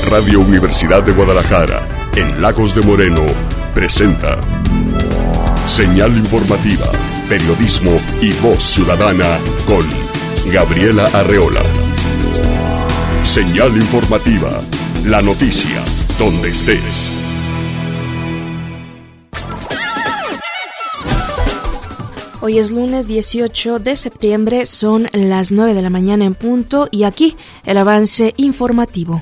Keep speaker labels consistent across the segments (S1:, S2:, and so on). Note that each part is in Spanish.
S1: Radio Universidad de Guadalajara, en Lagos de Moreno, presenta Señal Informativa, periodismo y voz ciudadana con Gabriela Arreola. Señal Informativa, la noticia donde estés.
S2: Hoy es lunes 18 de septiembre, son las 9 de la mañana en punto y aquí el avance informativo.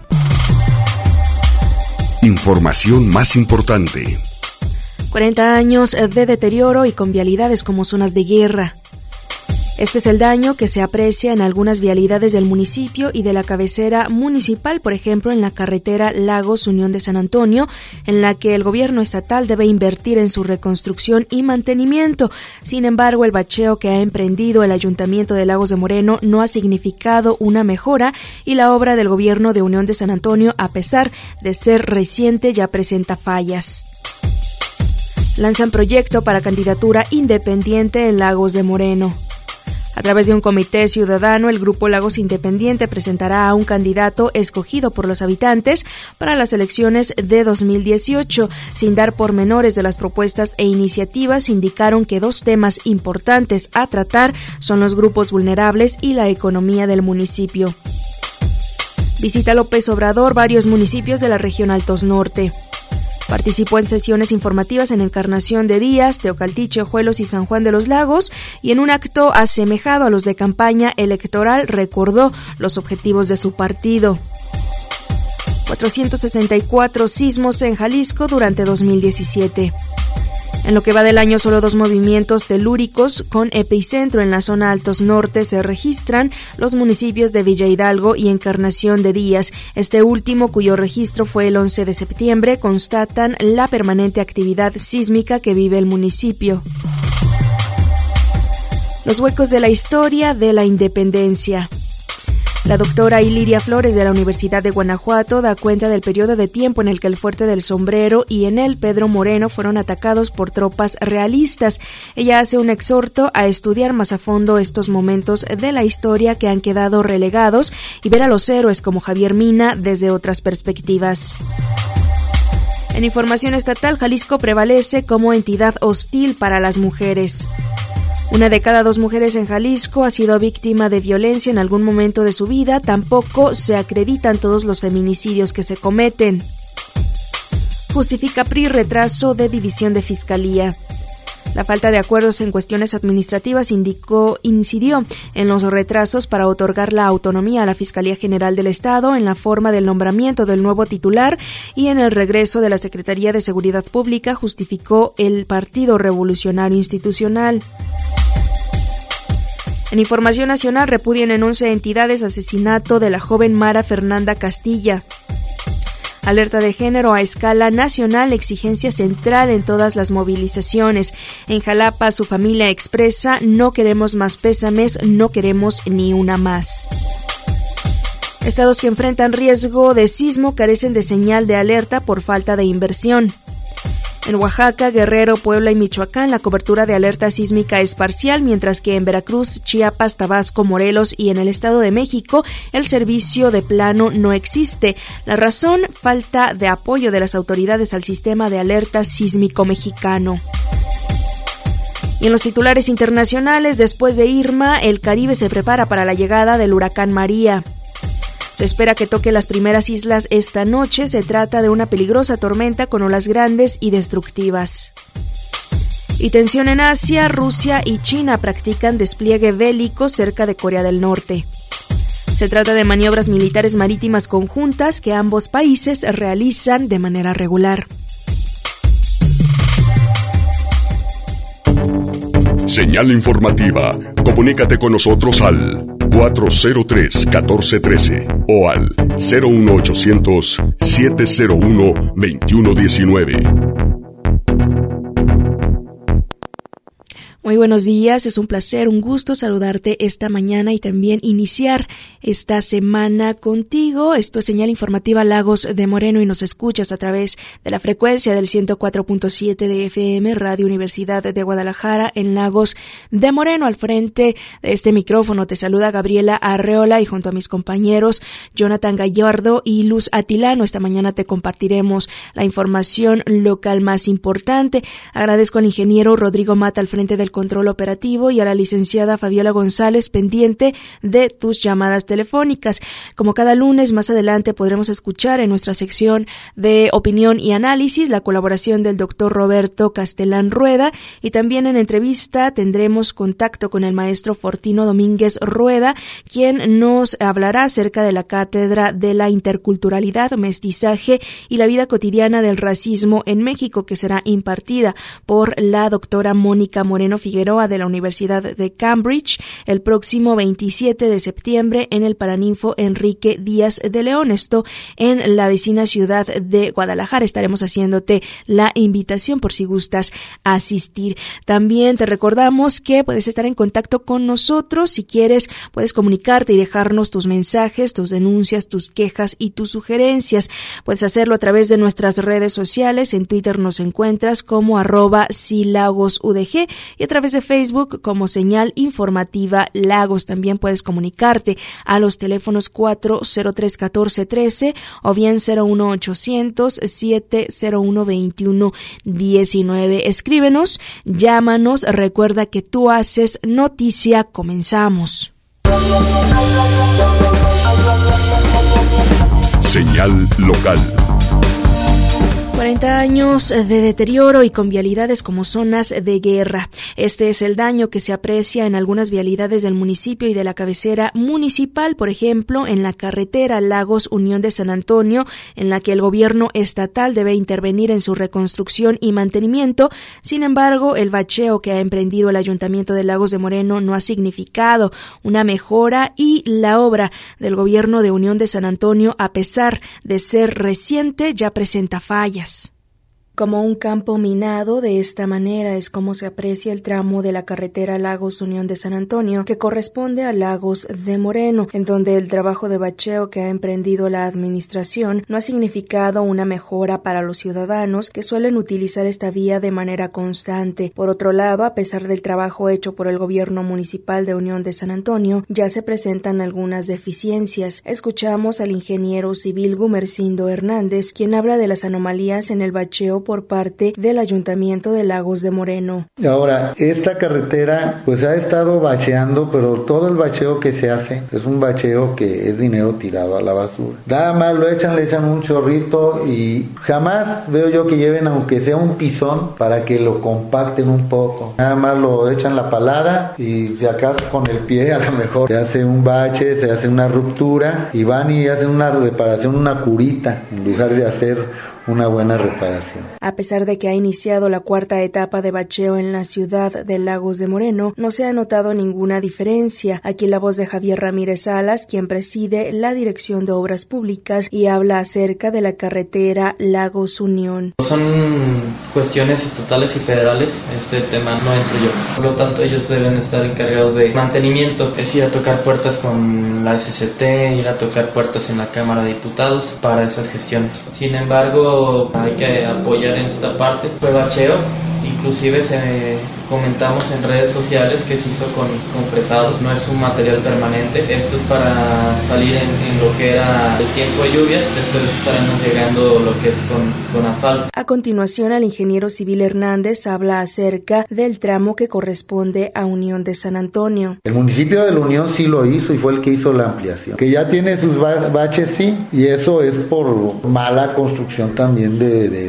S1: Información más importante.
S2: 40 años de deterioro y con vialidades como zonas de guerra. Este es el daño que se aprecia en algunas vialidades del municipio y de la cabecera municipal, por ejemplo, en la carretera Lagos Unión de San Antonio, en la que el gobierno estatal debe invertir en su reconstrucción y mantenimiento. Sin embargo, el bacheo que ha emprendido el Ayuntamiento de Lagos de Moreno no ha significado una mejora y la obra del gobierno de Unión de San Antonio, a pesar de ser reciente, ya presenta fallas. Lanzan proyecto para candidatura independiente en Lagos de Moreno. A través de un comité ciudadano, el Grupo Lagos Independiente presentará a un candidato escogido por los habitantes para las elecciones de 2018. Sin dar pormenores de las propuestas e iniciativas, indicaron que dos temas importantes a tratar son los grupos vulnerables y la economía del municipio. Visita López Obrador varios municipios de la región Altos Norte. Participó en sesiones informativas en Encarnación de Díaz, Teocaltiche, Ojuelos y San Juan de los Lagos, y en un acto asemejado a los de campaña electoral recordó los objetivos de su partido. 464 sismos en Jalisco durante 2017. En lo que va del año, solo 2 movimientos telúricos con epicentro en la zona Altos Norte se registran, los municipios de Villa Hidalgo y Encarnación de Díaz. Este último, cuyo registro fue el 11 de septiembre, constatan la permanente actividad sísmica que vive el municipio. Los huecos de la historia de la independencia. La doctora Iliria Flores de la Universidad de Guanajuato da cuenta del periodo de tiempo en el que el Fuerte del Sombrero y en el Pedro Moreno fueron atacados por tropas realistas. Ella hace un exhorto a estudiar más a fondo estos momentos de la historia que han quedado relegados y ver a los héroes como Javier Mina desde otras perspectivas. En información estatal, Jalisco prevalece como entidad hostil para las mujeres. 1 de cada 2 mujeres en Jalisco ha sido víctima de violencia en algún momento de su vida. Tampoco se acreditan todos los feminicidios que se cometen. Justifica PRI retraso de división de Fiscalía. La falta de acuerdos en cuestiones administrativas incidió en los retrasos para otorgar la autonomía a la Fiscalía General del Estado, en la forma del nombramiento del nuevo titular y en el regreso de la Secretaría de Seguridad Pública, justificó el Partido Revolucionario Institucional. En información nacional, repudian en 11 entidades asesinato de la joven Mara Fernanda Castilla. Alerta de género a escala nacional, exigencia central en todas las movilizaciones. En Jalapa, su familia expresa: no queremos más pésames, no queremos ni una más. Estados que enfrentan riesgo de sismo carecen de señal de alerta por falta de inversión. En Oaxaca, Guerrero, Puebla y Michoacán, la cobertura de alerta sísmica es parcial, mientras que en Veracruz, Chiapas, Tabasco, Morelos y en el Estado de México, el servicio de plano no existe. La razón: falta de apoyo de las autoridades al sistema de alerta sísmico mexicano. Y en los titulares internacionales, después de Irma, el Caribe se prepara para la llegada del huracán María. Se espera que toque las primeras islas esta noche. Se trata de una peligrosa tormenta con olas grandes y destructivas. Y tensión en Asia, Rusia y China practican despliegue bélico cerca de Corea del Norte. Se trata de maniobras militares marítimas conjuntas que ambos países realizan de manera regular.
S1: Señal informativa. Comunícate con nosotros al 403-1413 o al 01800-701-2119.
S2: Muy buenos días, es un placer, un gusto saludarte esta mañana y también iniciar esta semana contigo. Esto es Señal Informativa Lagos de Moreno y nos escuchas a través de la frecuencia del 104.7 de FM, Radio Universidad de Guadalajara en Lagos de Moreno. Al frente de este micrófono te saluda Gabriela Arreola y junto a mis compañeros Jonathan Gallardo y Luz Atilano. Esta mañana te compartiremos la información local más importante. Agradezco al ingeniero Rodrigo Mata al frente del control operativo y a la licenciada Fabiola González pendiente de tus llamadas telefónicas. Como cada lunes, más adelante podremos escuchar en nuestra sección de opinión y análisis la colaboración del doctor Roberto Castelán Rueda y también en entrevista tendremos contacto con el maestro Fortino Domínguez Rueda, quien nos hablará acerca de la cátedra de la interculturalidad, mestizaje y la vida cotidiana del racismo en México, que será impartida por la doctora Mónica Moreno Figueroa de la Universidad de Cambridge el próximo 27 de septiembre en el Paraninfo Enrique Díaz de León, esto en la vecina ciudad de Guadalajara. Estaremos haciéndote la invitación por si gustas asistir. También te recordamos que puedes estar en contacto con nosotros. Si quieres, puedes comunicarte y dejarnos tus mensajes, tus denuncias, tus quejas y tus sugerencias. Puedes hacerlo a través de nuestras redes sociales. En Twitter nos encuentras como @silagosudg y a través de Facebook como Señal Informativa Lagos. También puedes comunicarte a los teléfonos 403-1413 o bien 01800-701-2119. Escríbenos, llámanos, recuerda que tú haces noticia. Comenzamos.
S1: Señal local.
S2: 40 años de deterioro y con vialidades como zonas de guerra. Este es el daño que se aprecia en algunas vialidades del municipio y de la cabecera municipal, por ejemplo, en la carretera Lagos Unión de San Antonio, en la que el gobierno estatal debe intervenir en su reconstrucción y mantenimiento. Sin embargo, el bacheo que ha emprendido el Ayuntamiento de Lagos de Moreno no ha significado una mejora y la obra del gobierno de Unión de San Antonio, a pesar de ser reciente, ya presenta fallas. Como un campo minado, de esta manera es como se aprecia el tramo de la carretera Lagos Unión de San Antonio, que corresponde a Lagos de Moreno, en donde el trabajo de bacheo que ha emprendido la administración no ha significado una mejora para los ciudadanos que suelen utilizar esta vía de manera constante. Por otro lado, a pesar del trabajo hecho por el gobierno municipal de Unión de San Antonio, ya se presentan algunas deficiencias. Escuchamos al ingeniero civil Gumercindo Hernández, quien habla de las anomalías en el bacheo por parte del Ayuntamiento de Lagos de Moreno.
S3: Ahora, esta carretera pues ha estado bacheando, pero todo el bacheo que se hace es un bacheo que es dinero tirado a la basura. Nada más le echan un chorrito y jamás veo yo que lleven aunque sea un pisón para que lo compacten un poco. Nada más lo echan la palada y si acaso con el pie a lo mejor se hace un bache, se hace una ruptura y van y hacen una reparación, una curita en lugar de hacer una buena reparación.
S2: A pesar de que ha iniciado la cuarta etapa de bacheo en la ciudad de Lagos de Moreno, no se ha notado ninguna diferencia. Aquí la voz de Javier Ramírez Salas, quien preside la Dirección de Obras Públicas y habla acerca de la carretera Lagos Unión.
S4: Son cuestiones estatales y federales, este tema no entro yo. Por lo tanto, ellos deben estar encargados de mantenimiento, es ir a tocar puertas con la SCT, ir a tocar puertas en la Cámara de Diputados para esas gestiones. Sin embargo, hay que apoyar en esta parte. Fue bacheo, inclusive comentamos en redes sociales que se hizo con fresado, no es un material permanente, esto es para salir en lo que era el tiempo de lluvias, después estaremos llegando lo que es con asfalto.
S2: A continuación, el ingeniero civil Hernández habla acerca del tramo que corresponde a Unión de San Antonio.
S3: El municipio de la Unión sí lo hizo y fue el que hizo la ampliación, que ya tiene sus baches, sí, y eso es por mala construcción también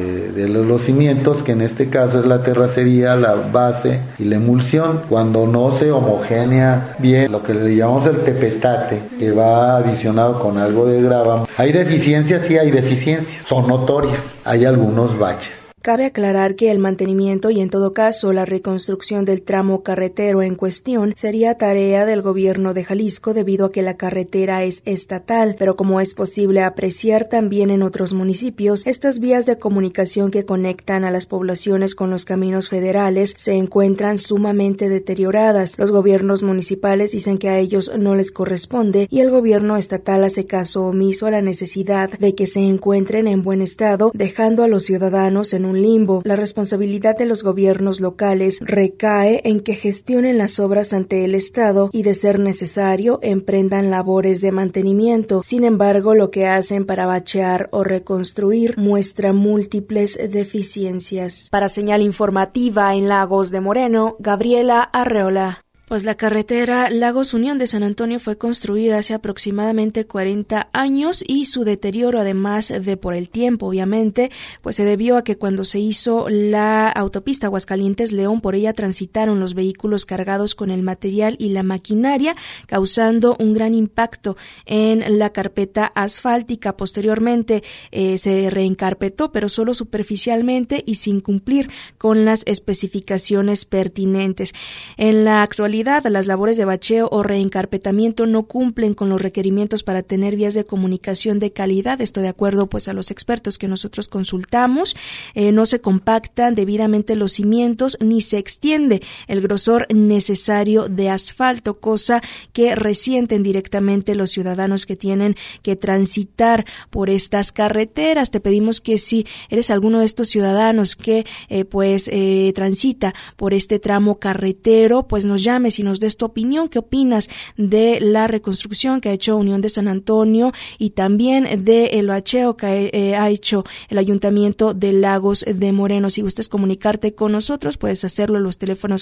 S3: de los cimientos, que en este caso es la terracería, la base y la emulsión. Cuando no se homogénea bien, lo que le llamamos el tepetate, que va adicionado con algo de grava, hay deficiencias, sí hay deficiencias, son notorias, hay algunos baches.
S2: Cabe aclarar que el mantenimiento y en todo caso la reconstrucción del tramo carretero en cuestión sería tarea del gobierno de Jalisco debido a que la carretera es estatal, pero como es posible apreciar también en otros municipios, estas vías de comunicación que conectan a las poblaciones con los caminos federales se encuentran sumamente deterioradas. Los gobiernos municipales dicen que a ellos no les corresponde y el gobierno estatal hace caso omiso a la necesidad de que se encuentren en buen estado, dejando a los ciudadanos en un limbo. La responsabilidad de los gobiernos locales recae en que gestionen las obras ante el Estado y, de ser necesario, emprendan labores de mantenimiento. Sin embargo, lo que hacen para bachear o reconstruir muestra múltiples deficiencias. Para Señal Informativa en Lagos de Moreno, Gabriela Arreola. Pues la carretera Lagos Unión de San Antonio fue construida hace aproximadamente 40 años y su deterioro, además de por el tiempo, obviamente, pues se debió a que cuando se hizo la autopista Aguascalientes-León, por ella transitaron los vehículos cargados con el material y la maquinaria, causando un gran impacto en la carpeta asfáltica. Posteriormente se reencarpetó, pero solo superficialmente y sin cumplir con las especificaciones pertinentes. En la actualidad, las labores de bacheo o reencarpetamiento no cumplen con los requerimientos para tener vías de comunicación de calidad. Esto de acuerdo pues a los expertos que nosotros consultamos. No se compactan debidamente los cimientos ni se extiende el grosor necesario de asfalto, cosa que resienten directamente los ciudadanos que tienen que transitar por estas carreteras. Te pedimos que si eres alguno de estos ciudadanos que transita por este tramo carretero, pues nos llames y nos des tu opinión. ¿Qué opinas de la reconstrucción que ha hecho Unión de San Antonio y también del bacheo que ha hecho el Ayuntamiento de Lagos de Moreno? Si gustas comunicarte con nosotros, puedes hacerlo en los teléfonos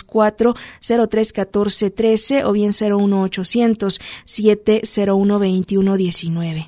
S2: 403-1413 o bien 01800-701-2119.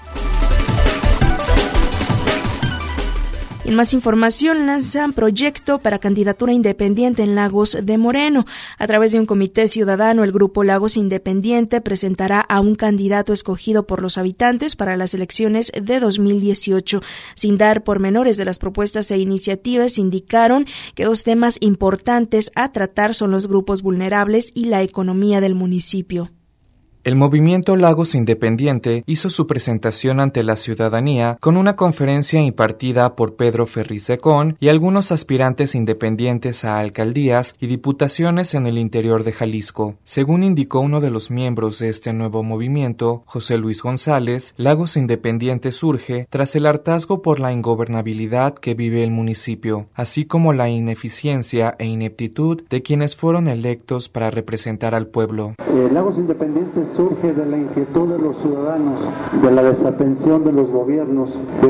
S2: En más información, lanzan proyecto para candidatura independiente en Lagos de Moreno. A través de un comité ciudadano, el Grupo Lagos Independiente presentará a un candidato escogido por los habitantes para las elecciones de 2018. Sin dar pormenores de las propuestas e iniciativas, indicaron que dos temas importantes a tratar son los grupos vulnerables y la economía del municipio.
S5: El movimiento Lagos Independiente hizo su presentación ante la ciudadanía con una conferencia impartida por Pedro Ferriz Secón y algunos aspirantes independientes a alcaldías y diputaciones en el interior de Jalisco. Según indicó uno de los miembros de este nuevo movimiento, José Luis González, Lagos Independiente surge tras el hartazgo por la ingobernabilidad que vive el municipio, así como la ineficiencia e ineptitud de quienes fueron electos para representar al pueblo.
S6: Lagos Independiente surge de la inquietud de los ciudadanos, de la desatención de los gobiernos,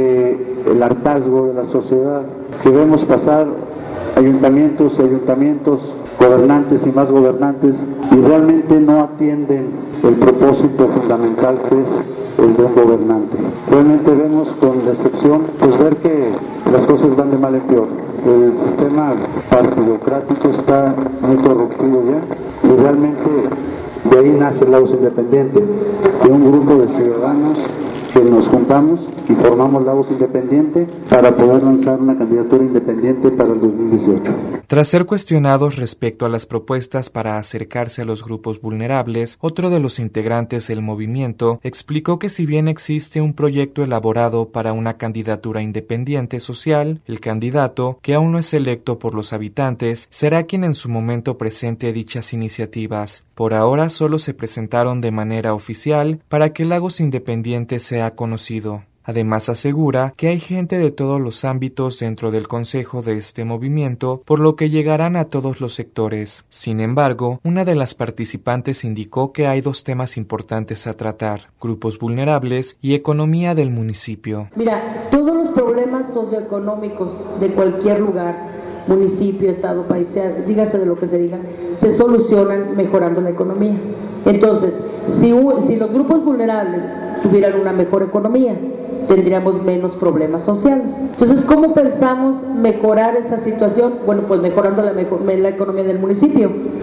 S6: del hartazgo de la sociedad, que vemos pasar ayuntamientos, gobernantes y más gobernantes, y realmente no atienden el propósito fundamental que es el de un gobernante. Realmente vemos con decepción ver que las cosas van de mal en peor. El sistema partidocrático está muy corrompido ya, y realmente de ahí nace Lagos Independiente, de un grupo de ciudadanos que nos juntamos y formamos Lagos Independiente para poder lanzar una candidatura independiente para el 2018.
S5: Tras ser cuestionados respecto a las propuestas para acercarse a los grupos vulnerables, otro de los integrantes del movimiento explicó que si bien existe un proyecto elaborado para una candidatura independiente social, el candidato, que aún no es electo por los habitantes, será quien en su momento presente dichas iniciativas. Por ahora solo se presentaron de manera oficial para que Lagos Independiente sea conocido. Además asegura que hay gente de todos los ámbitos dentro del consejo de este movimiento, por lo que llegarán a todos los sectores. Sin embargo, una de las participantes indicó que hay dos temas importantes a tratar: grupos vulnerables y economía del municipio.
S7: Mira, todos los problemas socioeconómicos de cualquier lugar, municipio, estado, país, dígase de lo que se diga, se solucionan mejorando la economía. Entonces, si los grupos vulnerables tuvieran una mejor economía, tendríamos menos problemas sociales. Entonces, ¿cómo pensamos mejorar esa situación? Bueno, pues mejorando la economía del municipio.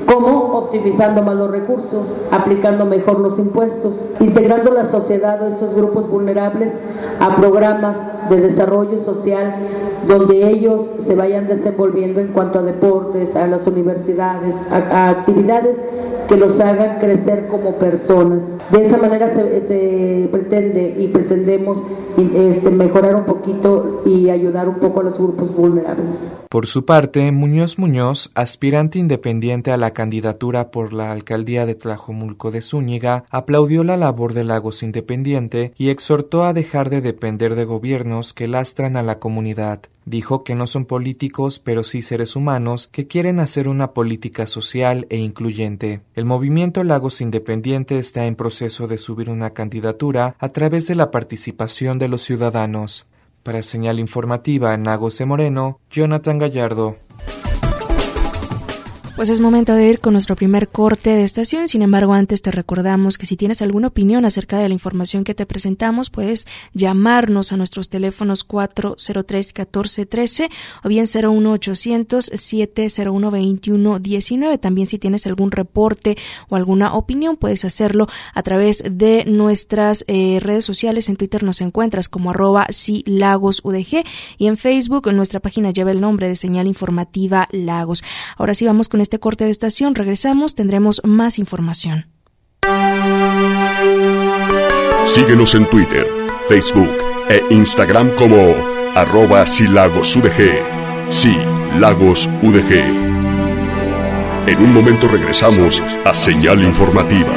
S7: ¿Cómo? Optimizando más los recursos, aplicando mejor los impuestos, integrando la sociedad o esos grupos vulnerables a programas de desarrollo social donde ellos se vayan desenvolviendo en cuanto a deportes, a las universidades, a actividades que los hagan crecer como personas. De esa manera se pretende y pretendemos mejorar un poquito y ayudar un poco a los grupos vulnerables.
S5: Por su parte, Muñoz Muñoz, aspirante independiente a la candidatura por la alcaldía de Tlajomulco de Zúñiga, aplaudió la labor de Lagos Independiente y exhortó a dejar de depender de gobiernos que lastran a la comunidad. Dijo que no son políticos, pero sí seres humanos que quieren hacer una política social e incluyente. El movimiento Lagos Independiente está en proceso de subir una candidatura a través de la participación de los ciudadanos. Para Señal Informativa en Lagos de Moreno, Jonathan Gallardo.
S2: Pues es momento de ir con nuestro primer corte de estación. Sin embargo, antes te recordamos que si tienes alguna opinión acerca de la información que te presentamos, puedes llamarnos a nuestros teléfonos 403-1413 o bien 01800-701-2119. También si tienes algún reporte o alguna opinión, puedes hacerlo a través de nuestras redes sociales. En Twitter nos encuentras como @silagosudg y en Facebook nuestra página lleva el nombre de Señal Informativa Lagos. Ahora sí vamos con este corte de estación, regresamos, tendremos más información.
S1: Síguenos en Twitter, Facebook e Instagram como @silagosudg. Sí, Lagos UDG. En un momento regresamos a Señal Informativa.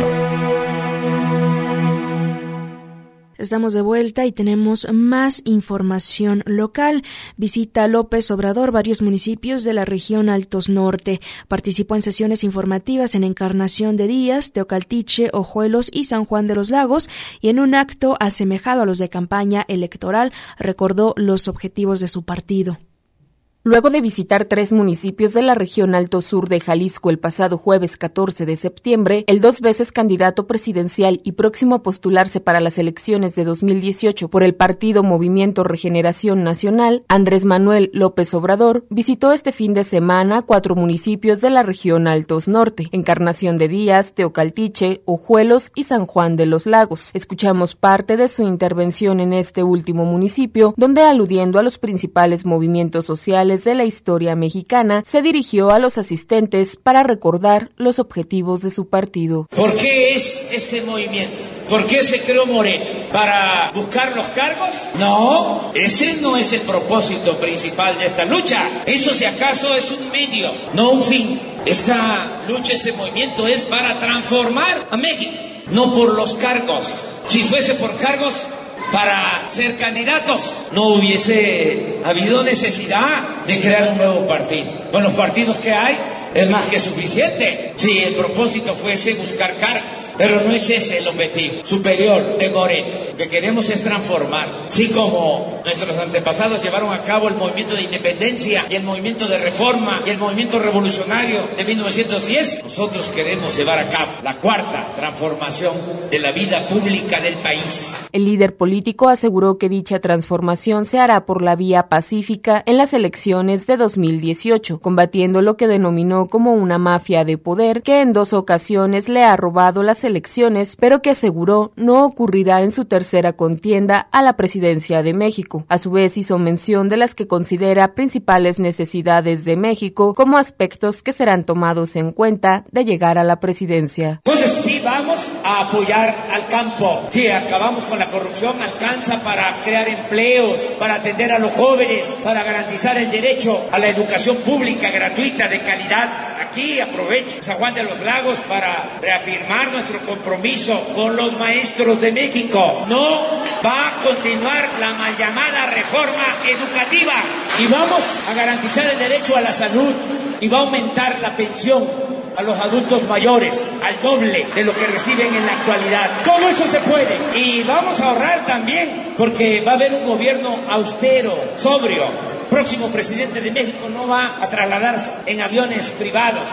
S2: Estamos de vuelta y tenemos más información local. Visita López Obrador varios municipios de la región Altos Norte. Participó en sesiones informativas en Encarnación de Díaz, Teocaltiche, Ojuelos y San Juan de los Lagos, y en un acto asemejado a los de campaña electoral recordó los objetivos de su partido.
S8: Luego de visitar 3 municipios de la región Alto Sur de Jalisco el pasado jueves 14 de septiembre, el 2 veces candidato presidencial y próximo a postularse para las elecciones de 2018 por el partido Movimiento Regeneración Nacional, Andrés Manuel López Obrador, visitó este fin de semana 4 municipios de la región Altos Norte, Encarnación de Díaz, Teocaltiche, Ojuelos y San Juan de los Lagos. Escuchamos parte de su intervención en este último municipio, donde aludiendo a los principales movimientos sociales de la historia mexicana, se dirigió a los asistentes para recordar los objetivos de su partido.
S9: ¿Por qué es este movimiento? ¿Por qué se creó Morena? ¿Para buscar los cargos? No, ese no es el propósito principal de esta lucha. Eso, si acaso, es un medio, no un fin. Esta lucha, este movimiento es para transformar a México, no por los cargos. Si fuese por cargos, para ser candidatos, no hubiese habido necesidad de crear un nuevo partido. Con los partidos que hay es más que suficiente si el propósito fuese buscar cargos. Pero no es ese el objetivo superior de Morena. Lo que queremos es transformar. Así como nuestros antepasados llevaron a cabo el movimiento de independencia y el movimiento de reforma y el movimiento revolucionario de 1910, nosotros queremos llevar a cabo la 4ª transformación de la vida pública del país.
S8: El líder político aseguró que dicha transformación se hará por la vía pacífica en las elecciones de 2018, combatiendo lo que denominó como una mafia de poder que en 2 ocasiones le ha robado las elecciones, pero que aseguró no ocurrirá en su tercera contienda a la presidencia de México. A su vez hizo mención de las que considera principales necesidades de México como aspectos que serán tomados en cuenta de llegar a la presidencia.
S9: Entonces sí vamos a apoyar al campo. Sí, acabamos con la corrupción, alcanza para crear empleos, para atender a los jóvenes, para garantizar el derecho a la educación pública gratuita de calidad. Aquí aprovecho San Juan de los Lagos para reafirmar nuestro compromiso con los maestros de México. No va a continuar la mal llamada reforma educativa y vamos a garantizar el derecho a la salud y va a aumentar la pensión a los adultos mayores al doble de lo que reciben en la actualidad. Todo eso se puede y vamos a ahorrar también porque va a haber un gobierno austero, sobrio. El próximo presidente de México no va a trasladarse en aviones privados.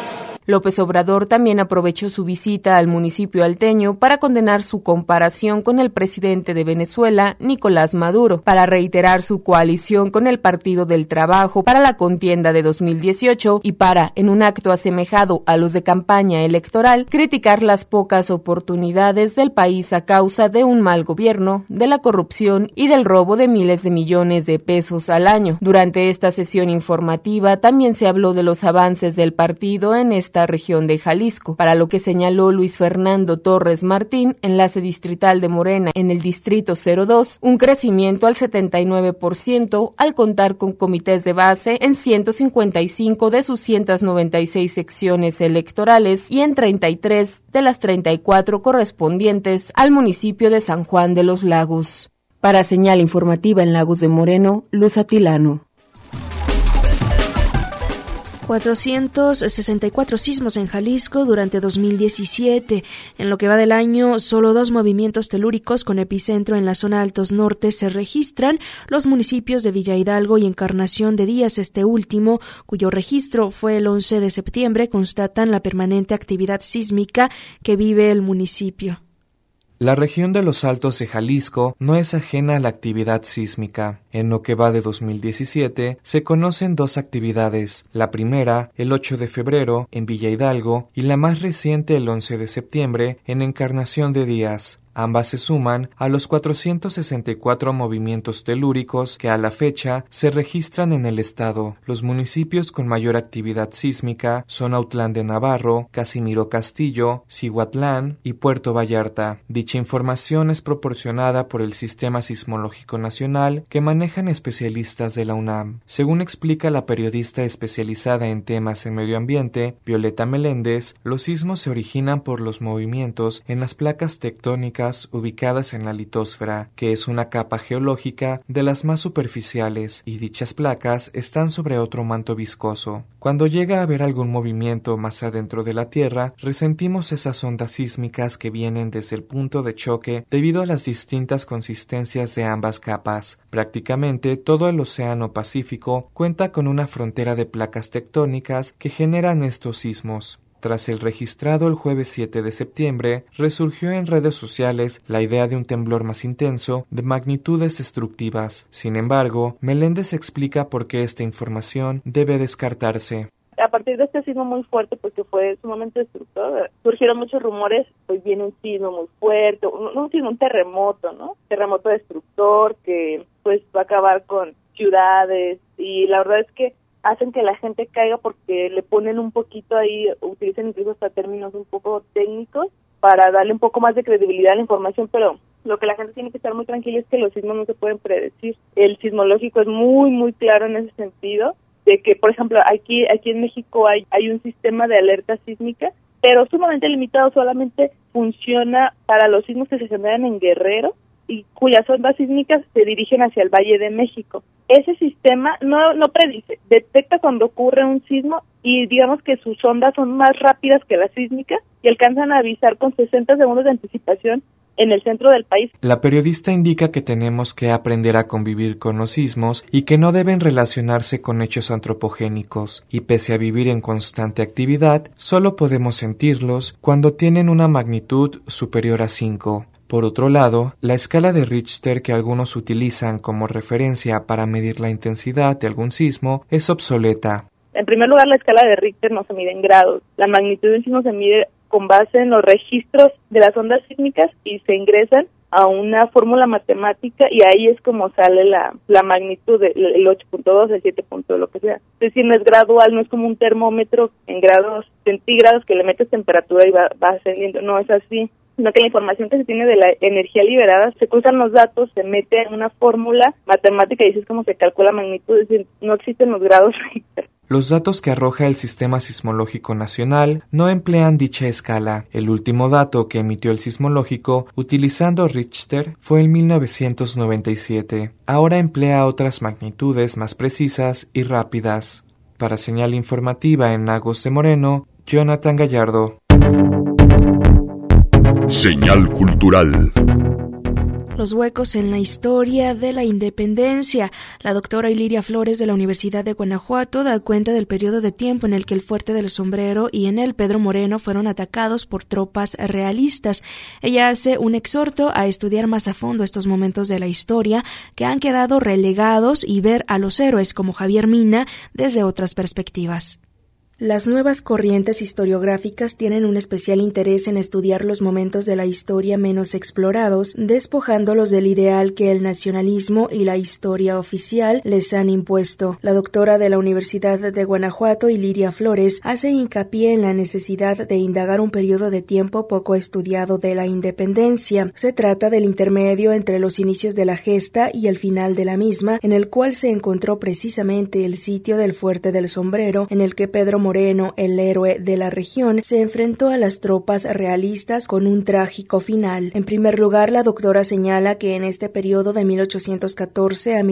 S8: López Obrador también aprovechó su visita al municipio alteño para condenar su comparación con el presidente de Venezuela, Nicolás Maduro, para reiterar su coalición con el Partido del Trabajo para la contienda de 2018 y para, en un acto asemejado a los de campaña electoral, criticar las pocas oportunidades del país a causa de un mal gobierno, de la corrupción y del robo de miles de millones de pesos al año. Durante esta sesión informativa también se habló de los avances del partido en esta región de Jalisco, para lo que señaló Luis Fernando Torres Martín, enlace distrital de Morena en el distrito 02, un crecimiento al 79% al contar con comités de base en 155 de sus 196 secciones electorales y en 33 de las 34 correspondientes al municipio de San Juan de los Lagos. Para Señal Informativa en Lagos de Moreno, Luz Atilano.
S2: 464 sismos en Jalisco durante 2017. En lo que va del año, solo 2 movimientos telúricos con epicentro en la zona Altos Norte se registran, los municipios de Villa Hidalgo y Encarnación de Díaz. Este último, cuyo registro fue el 11 de septiembre, constatan la permanente actividad sísmica que vive el municipio.
S5: La región de los Altos de Jalisco no es ajena a la actividad sísmica. En lo que va de 2017, se conocen 2 actividades. La primera, el 8 de febrero, en Villa Hidalgo, y la más reciente, el 11 de septiembre, en Encarnación de Díaz. Ambas se suman a los 464 movimientos telúricos que a la fecha se registran en el estado. Los municipios con mayor actividad sísmica son Autlán de Navarro, Casimiro Castillo, Cihuatlán y Puerto Vallarta. Dicha información es proporcionada por el Sistema Sismológico Nacional que manejan especialistas de la UNAM. Según explica la periodista especializada en temas en medio ambiente, Violeta Meléndez, los sismos se originan por los movimientos en las placas tectónicas ubicadas en la litosfera, que es una capa geológica de las más superficiales, y dichas placas están sobre otro manto viscoso. Cuando llega a haber algún movimiento más adentro de la Tierra, resentimos esas ondas sísmicas que vienen desde el punto de choque debido a las distintas consistencias de ambas capas. Prácticamente todo el Océano Pacífico cuenta con una frontera de placas tectónicas que generan estos sismos. Tras el registrado el jueves 7 de septiembre, resurgió en redes sociales la idea de un temblor más intenso de magnitudes destructivas. Sin embargo, Meléndez explica por qué esta información debe descartarse.
S10: A partir de este sismo muy fuerte, pues que fue sumamente destructor, surgieron muchos rumores, pues viene un sismo muy fuerte, un terremoto, ¿no? Terremoto destructor que pues va a acabar con ciudades, y la verdad es que hacen que la gente caiga porque le ponen un poquito ahí, utilizan incluso hasta términos un poco técnicos para darle un poco más de credibilidad a la información, pero lo que la gente tiene que estar muy tranquila es que los sismos no se pueden predecir. El sismológico es muy, muy claro en ese sentido, de que, por ejemplo, aquí en México hay un sistema de alerta sísmica, pero sumamente limitado, solamente funciona para los sismos que se generan en Guerrero y cuyas ondas sísmicas se dirigen hacia el Valle de México. Ese sistema no predice, detecta cuando ocurre un sismo y digamos que sus ondas son más rápidas que las sísmicas y alcanzan a avisar con 60 segundos de anticipación en el centro del país.
S5: La periodista indica que tenemos que aprender a convivir con los sismos y que no deben relacionarse con hechos antropogénicos, y pese a vivir en constante actividad, solo podemos sentirlos cuando tienen una magnitud superior a 5. Por otro lado, la escala de Richter que algunos utilizan como referencia para medir la intensidad de algún sismo es obsoleta.
S10: En primer lugar, la escala de Richter no se mide en grados. La magnitud del sismo se mide con base en los registros de las ondas sísmicas y se ingresan a una fórmula matemática y ahí es como sale la magnitud del 8.2, el 7. Lo que sea. Es decir, no es gradual, no es como un termómetro en grados centígrados que le metes temperatura y va ascendiendo, no es así. Sino que la información que se tiene de la energía liberada, se cruzan los datos, se mete en una fórmula matemática y así es como se calcula la magnitud, es decir, no existen los grados Richter.
S5: Los datos que arroja el Sistema Sismológico Nacional no emplean dicha escala. El último dato que emitió el sismológico utilizando Richter fue en 1997. Ahora emplea otras magnitudes más precisas y rápidas. Para Señal Informativa en Lagos de Moreno, Jonathan Gallardo.
S1: Señal cultural.
S2: Los huecos en la historia de la independencia. La doctora Iliria Flores de la Universidad de Guanajuato da cuenta del periodo de tiempo en el que el Fuerte del Sombrero y en el Pedro Moreno fueron atacados por tropas realistas. Ella hace un exhorto a estudiar más a fondo estos momentos de la historia que han quedado relegados y ver a los héroes como Javier Mina desde otras perspectivas. Las nuevas corrientes historiográficas tienen un especial interés en estudiar los momentos de la historia menos explorados, despojándolos del ideal que el nacionalismo y la historia oficial les han impuesto. La doctora de la Universidad de Guanajuato, Iliria Flores, hace hincapié en la necesidad de indagar un periodo de tiempo poco estudiado de la independencia. Se trata del intermedio entre los inicios de la gesta y el final de la misma, en el cual se encontró precisamente el sitio del Fuerte del Sombrero, en el que Pedro Moreno, el héroe de la región, se enfrentó a las tropas realistas con un trágico final. En primer lugar, la doctora señala que en este periodo de 1814 a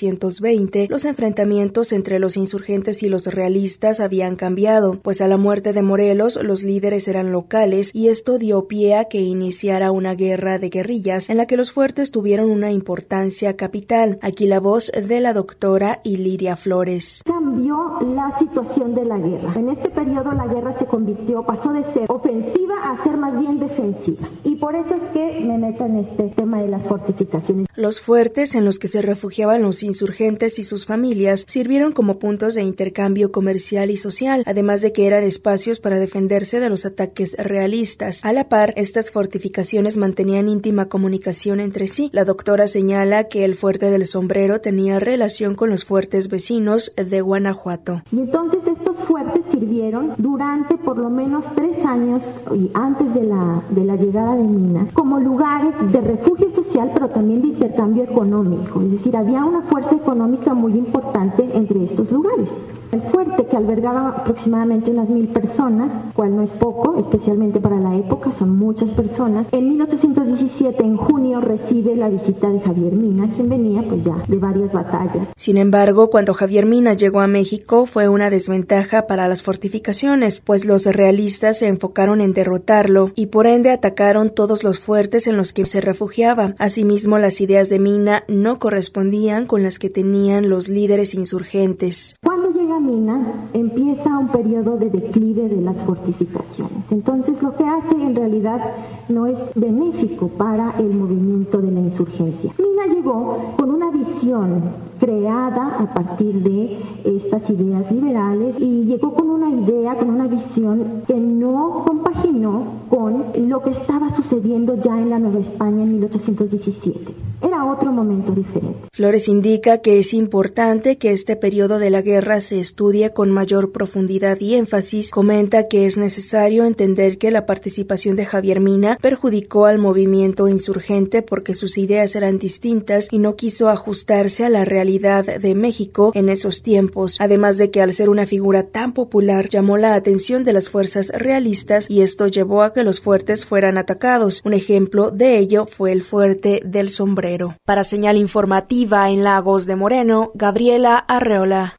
S2: 1820, los enfrentamientos entre los insurgentes y los realistas habían cambiado, pues a la muerte de Morelos, los líderes eran locales y esto dio pie a que iniciara una guerra de guerrillas en la que los fuertes tuvieron una importancia capital. Aquí la voz de la doctora Iliria Flores.
S11: Cambió la situación de la guerra. En este periodo la guerra pasó de ser ofensiva a ser más bien defensiva. Y por eso es que me meto en este tema de las fortificaciones.
S2: Los fuertes en los que se refugiaban los insurgentes y sus familias sirvieron como puntos de intercambio comercial y social, además de que eran espacios para defenderse de los ataques realistas. A la par, estas fortificaciones mantenían íntima comunicación entre sí. La doctora señala que el Fuerte del Sombrero tenía relación con los fuertes vecinos de Guanajuato.
S11: Y entonces estos fuertes sirvieron durante por lo menos 3 años y antes de la llegada de Mina como lugares de refugio social, pero también de intercambio económico. Es decir, había una fuerza económica muy importante entre estos lugares. El fuerte, que albergaba aproximadamente unas 1,000 personas, cual no es poco, especialmente para la época, son muchas personas. En 1817, en junio, recibe la visita de Javier Mina, quien venía pues ya de varias batallas.
S2: Sin embargo, cuando Javier Mina llegó a México, fue una desventaja para las fortificaciones, pues los realistas se enfocaron en derrotarlo y por ende atacaron todos los fuertes en los que se refugiaba. Asimismo, las ideas de Mina no correspondían con las que tenían los líderes insurgentes.
S11: Cuando llega Mina, empieza un periodo de declive de las fortificaciones. Entonces, lo que hace en realidad no es benéfico para el movimiento de la insurgencia. Mina llegó con una visión creada a partir de estas ideas liberales y llegó con una idea, con una visión que no compaginó con lo que estaba sucediendo ya en la Nueva España en 1817. Era otro momento diferente.
S2: Flores indica que es importante que este periodo de la guerra se estudie con mayor profundidad y énfasis. Comenta que es necesario entender que la participación de Javier Mina perjudicó al movimiento insurgente porque sus ideas eran distintas y no quiso ajustarse a la realidad de México en esos tiempos, además de que al ser una figura tan popular llamó la atención de las fuerzas realistas y esto llevó a que los fuertes fueran atacados. Un ejemplo de ello fue el Fuerte del Sombrero. Para Señal Informativa en Lagos de Moreno, Gabriela Arreola.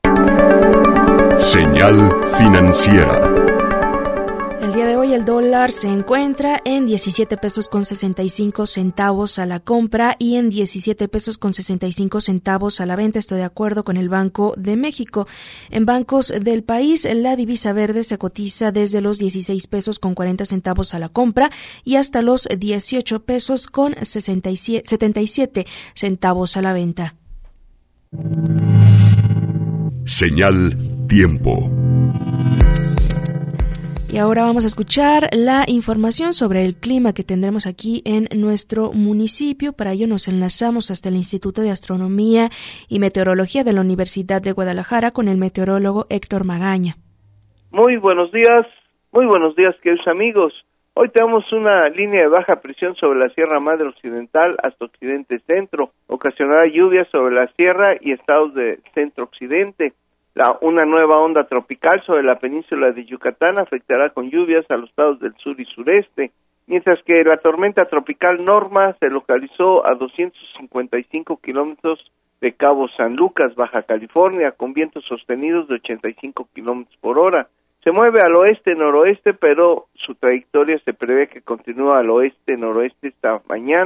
S1: Señal financiera.
S2: El día de hoy el dólar se encuentra en 17 pesos con 65 centavos a la compra y en 17 pesos con 65 centavos a la venta. Estoy de acuerdo con el Banco de México. En bancos del país, la divisa verde se cotiza desde los 16 pesos con 40 centavos a la compra y hasta los 18 pesos con 77 centavos a la venta.
S1: Señal tiempo.
S2: Y ahora vamos a escuchar la información sobre el clima que tendremos aquí en nuestro municipio. Para ello nos enlazamos hasta el Instituto de Astronomía y Meteorología de la Universidad de Guadalajara con el meteorólogo Héctor Magaña.
S12: Muy buenos días, queridos amigos. Hoy tenemos una línea de baja presión sobre la Sierra Madre Occidental hasta Occidente Centro. Ocasionará lluvias sobre la sierra y estados de Centro Occidente. Una nueva onda tropical sobre la península de Yucatán afectará con lluvias a los estados del sur y sureste, mientras que la tormenta tropical Norma se localizó a 255 kilómetros de Cabo San Lucas, Baja California, con vientos sostenidos de 85 kilómetros por hora. Se mueve al oeste-noroeste, pero su trayectoria se prevé que continúe al oeste-noroeste esta mañana.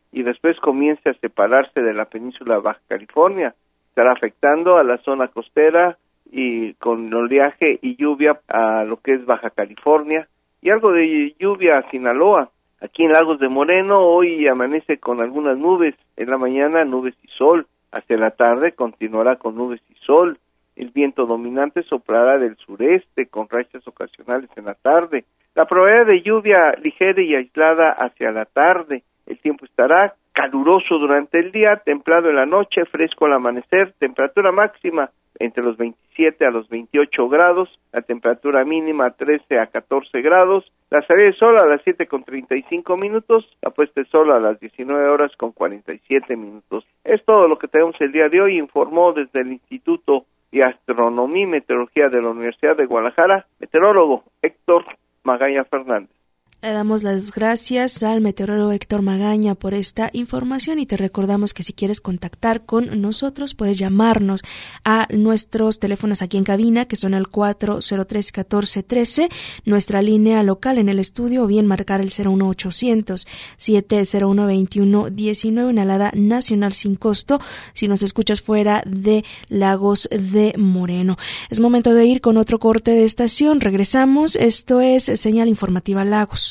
S12: y después comience a separarse de la península Baja California. Estará afectando a la zona costera y con oleaje y lluvia a lo que es Baja California y algo de lluvia a Sinaloa. Aquí en Lagos de Moreno hoy amanece con algunas nubes, en la mañana nubes y sol, hacia la tarde continuará con nubes y sol. El viento dominante soplará del sureste con rachas ocasionales en la tarde. La probabilidad de lluvia ligera y aislada hacia la tarde. El tiempo estará caluroso durante el día, templado en la noche, fresco al amanecer, temperatura máxima entre los 27 a los 28 grados, la temperatura mínima 13 a 14 grados, la salida de sol a las 7:35, la puesta de sol a las 19:47. Es todo lo que tenemos el día de hoy, informó desde el Instituto de Astronomía y Meteorología de la Universidad de Guadalajara, meteorólogo Héctor Magaña Fernández.
S2: Le damos las gracias al meteorólogo Héctor Magaña por esta información y te recordamos que si quieres contactar con nosotros puedes llamarnos a nuestros teléfonos aquí en cabina, que son el 403-1413, nuestra línea local en el estudio, o bien marcar el 01800-701-2119, una alada nacional sin costo si nos escuchas fuera de Lagos de Moreno. Es momento de ir con otro corte de estación. Regresamos. Esto es Señal Informativa Lagos.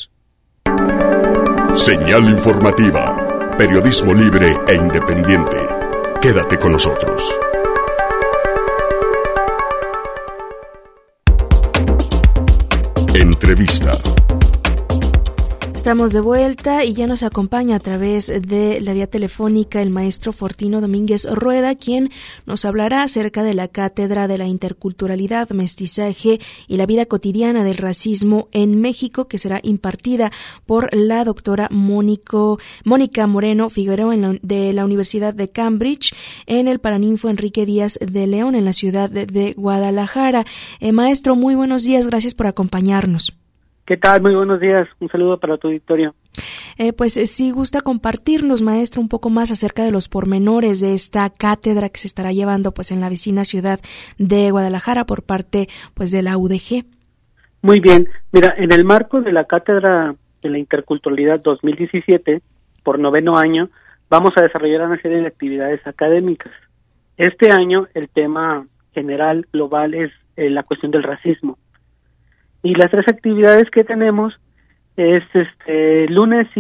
S1: Señal informativa, periodismo libre e independiente. Quédate con nosotros. Entrevista.
S2: Estamos de vuelta y ya nos acompaña a través de la vía telefónica el maestro Fortino Domínguez Rueda, quien nos hablará acerca de la Cátedra de la Interculturalidad, Mestizaje y la Vida Cotidiana del Racismo en México, que será impartida por la doctora Mónica Moreno Figueroa de la Universidad de Cambridge en el Paraninfo Enrique Díaz de León, en la ciudad de Guadalajara. Maestro, muy buenos días, gracias por acompañarnos.
S13: ¿Qué tal? Muy buenos días. Un saludo para tu auditorio.
S2: Si gusta compartirnos, maestro, un poco más acerca de los pormenores de esta cátedra que se estará llevando pues en la vecina ciudad de Guadalajara por parte pues de la UDG.
S13: Muy bien. Mira, en el marco de la Cátedra de la Interculturalidad 2017, por 9º año, vamos a desarrollar una serie de actividades académicas. Este año el tema general global es la cuestión del racismo. Y las 3 actividades que tenemos es lunes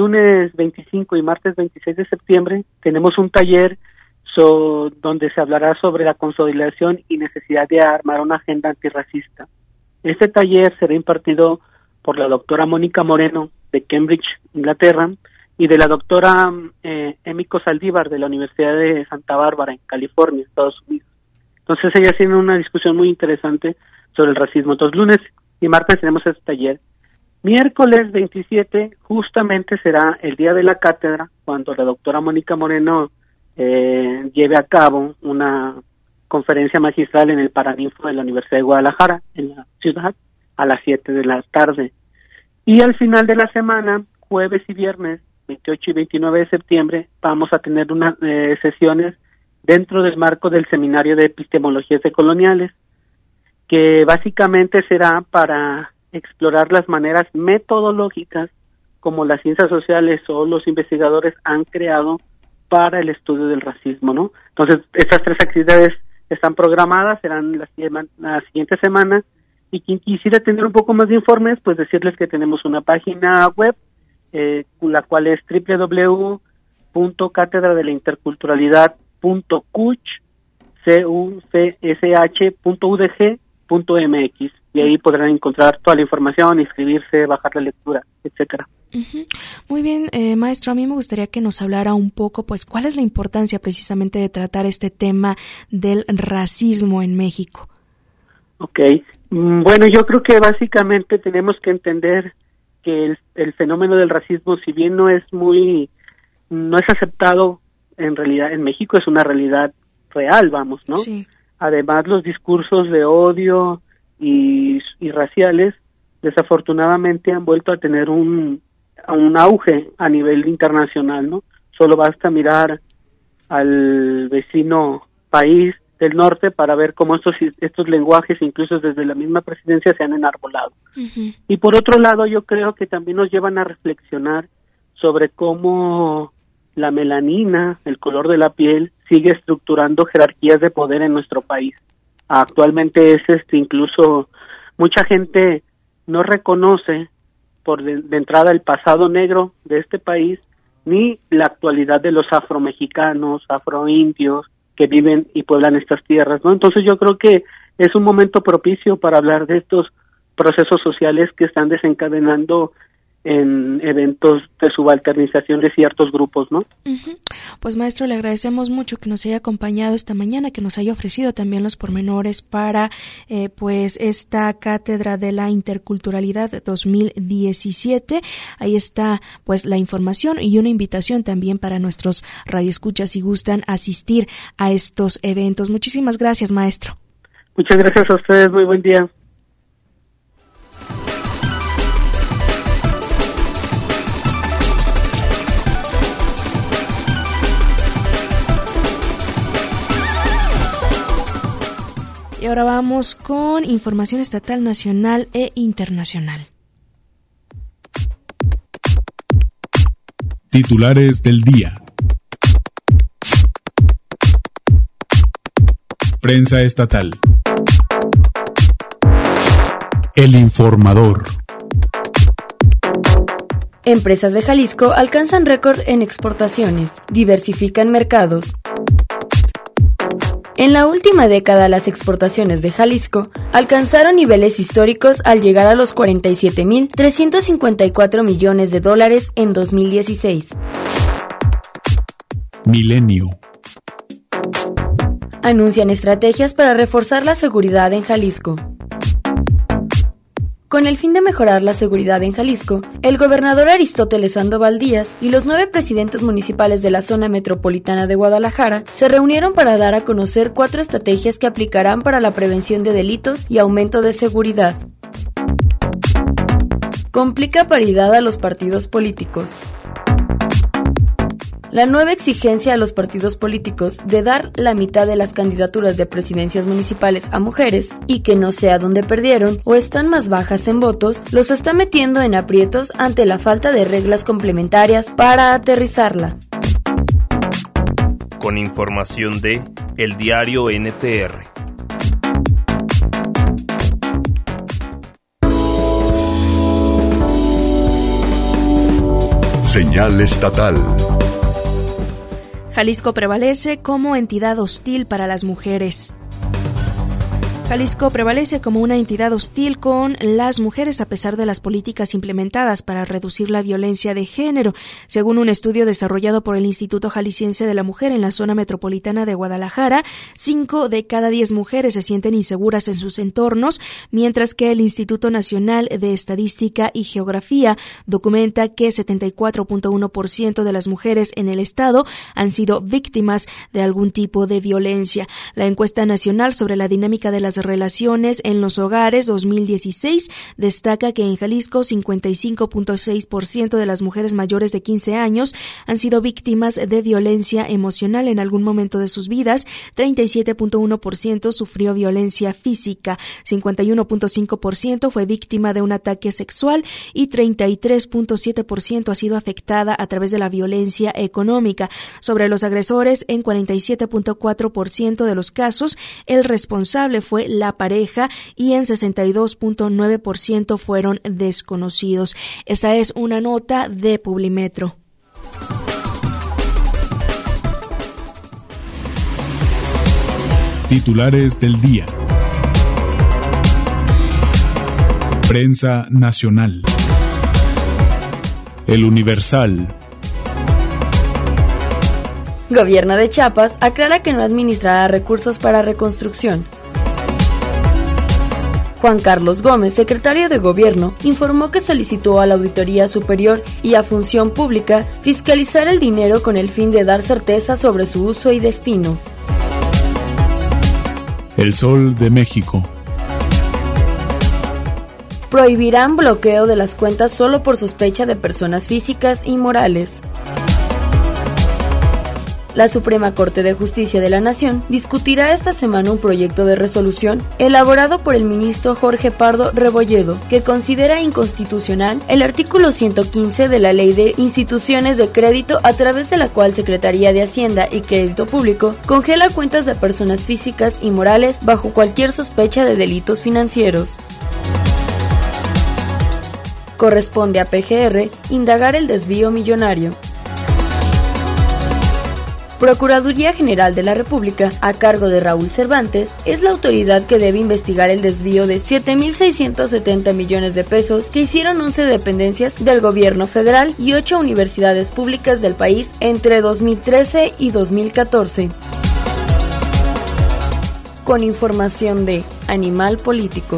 S13: 25 y martes 26 de septiembre tenemos un taller donde se hablará sobre la consolidación y necesidad de armar una agenda antirracista. Este taller será impartido por la doctora Mónica Moreno de Cambridge, Inglaterra, y de la doctora Emiko Saldívar de la Universidad de Santa Bárbara en California, Estados Unidos. Entonces ellas tienen una discusión muy interesante sobre el racismo. Entonces lunes y martes tenemos este taller. Miércoles 27 justamente será el día de la cátedra, cuando la doctora Mónica Moreno lleve a cabo una conferencia magistral en el Paraninfo de la Universidad de Guadalajara, en la ciudad, a las 7 de la tarde. Y al final de la semana, jueves y viernes, 28 y 29 de septiembre, vamos a tener unas sesiones dentro del marco del Seminario de Epistemologías Decoloniales, que básicamente será para explorar las maneras metodológicas como las ciencias sociales o los investigadores han creado para el estudio del racismo, ¿no? Entonces, estas 3 actividades están programadas, serán la siguiente semana, y quien quisiera tener un poco más de informes, pues decirles que tenemos una página web, la cual es www.catedradelainterculturalidad.cuch.udg.mx, y ahí podrán encontrar toda la información, inscribirse, bajar la lectura, etcétera.
S2: Uh-huh. Muy bien, maestro, a mí me gustaría que nos hablara un poco, pues, cuál es la importancia precisamente de tratar este tema del racismo en México.
S13: Okay. Bueno, yo creo que básicamente tenemos que entender que el fenómeno del racismo, si bien no es aceptado, en realidad en México es una realidad real, vamos, ¿no?
S2: Sí.
S13: Además, los discursos de odio y raciales, desafortunadamente, han vuelto a tener un auge a nivel internacional, ¿no? Solo basta mirar al vecino país del norte para ver cómo estos lenguajes, incluso desde la misma presidencia, se han enarbolado. Uh-huh. Y por otro lado, yo creo que también nos llevan a reflexionar sobre cómo la melanina, el color de la piel, sigue estructurando jerarquías de poder en nuestro país. Actualmente es incluso mucha gente no reconoce por de entrada el pasado negro de este país ni la actualidad de los afromexicanos, afroindios que viven y pueblan estas tierras, ¿no? Entonces yo creo que es un momento propicio para hablar de estos procesos sociales que están desencadenando en eventos de subalternización de ciertos grupos, ¿no?
S2: Uh-huh. Pues maestro, le agradecemos mucho que nos haya acompañado esta mañana, que nos haya ofrecido también los pormenores para pues esta Cátedra de la Interculturalidad 2017. Ahí está pues la información y una invitación también para nuestros radioescuchas si gustan asistir a estos eventos. Muchísimas gracias, maestro.
S13: Muchas gracias a ustedes, muy buen día.
S2: Y ahora vamos con información estatal, nacional e internacional.
S14: Titulares del día. Prensa estatal. El Informador.
S8: Empresas de Jalisco alcanzan récord en exportaciones, diversifican mercados. En la última década, las exportaciones de Jalisco alcanzaron niveles históricos al llegar a los 47.354 millones de dólares en 2016.
S14: Milenio.
S8: Anuncian estrategias para reforzar la seguridad en Jalisco. Con el fin de mejorar la seguridad en Jalisco, el gobernador Aristóteles Sandoval Díaz y los 9 presidentes municipales de la zona metropolitana de Guadalajara se reunieron para dar a conocer 4 estrategias que aplicarán para la prevención de delitos y aumento de seguridad. Complica paridad a los partidos políticos. La nueva exigencia a los partidos políticos de dar la mitad de las candidaturas de presidencias municipales a mujeres y que no sea donde perdieron o están más bajas en votos, los está metiendo en aprietos ante la falta de reglas complementarias para aterrizarla.
S15: Con información de El Diario NTR.
S1: Señal estatal.
S2: Jalisco prevalece como entidad hostil para las mujeres. Jalisco prevalece como una entidad hostil con las mujeres a pesar de las políticas implementadas para reducir la violencia de género, según un estudio desarrollado por el Instituto Jalisciense de la Mujer en la zona metropolitana de Guadalajara. 5 de cada 10 mujeres se sienten inseguras en sus entornos, mientras que el Instituto Nacional de Estadística y Geografía documenta que 74.1% de las mujeres en el estado han sido víctimas de algún tipo de violencia. La encuesta nacional sobre la dinámica de las relaciones en los hogares 2016 destaca que en Jalisco 55.6% de las mujeres mayores de 15 años han sido víctimas de violencia emocional en algún momento de sus vidas, 37.1% sufrió violencia física, 51.5% fue víctima de un ataque sexual y 33.7% ha sido afectada a través de la violencia económica. Sobre los agresores, en 47.4% de los casos, el responsable fue la pareja y en 62.9% fueron desconocidos. Esta es una nota de Publimetro.
S14: Titulares del día. Prensa nacional. El Universal.
S8: Gobierno de Chiapas aclara que no administrará recursos para reconstrucción. Juan Carlos Gómez, secretario de Gobierno, informó que solicitó a la Auditoría Superior y a Función Pública fiscalizar el dinero con el fin de dar certeza sobre su uso y destino.
S14: El Sol de México.
S8: Prohibirán bloqueo de las cuentas solo por sospecha de personas físicas y morales. La Suprema Corte de Justicia de la Nación discutirá esta semana un proyecto de resolución elaborado por el ministro Jorge Pardo Rebolledo, que considera inconstitucional el artículo 115 de la Ley de Instituciones de Crédito, a través de la cual Secretaría de Hacienda y Crédito Público congela cuentas de personas físicas y morales bajo cualquier sospecha de delitos financieros. Corresponde a PGR indagar el desvío millonario. Procuraduría General de la República, a cargo de Raúl Cervantes, es la autoridad que debe investigar el desvío de 7.670 millones de pesos que hicieron 11 dependencias del gobierno federal y 8 universidades públicas del país entre 2013 y 2014. Con información de Animal Político.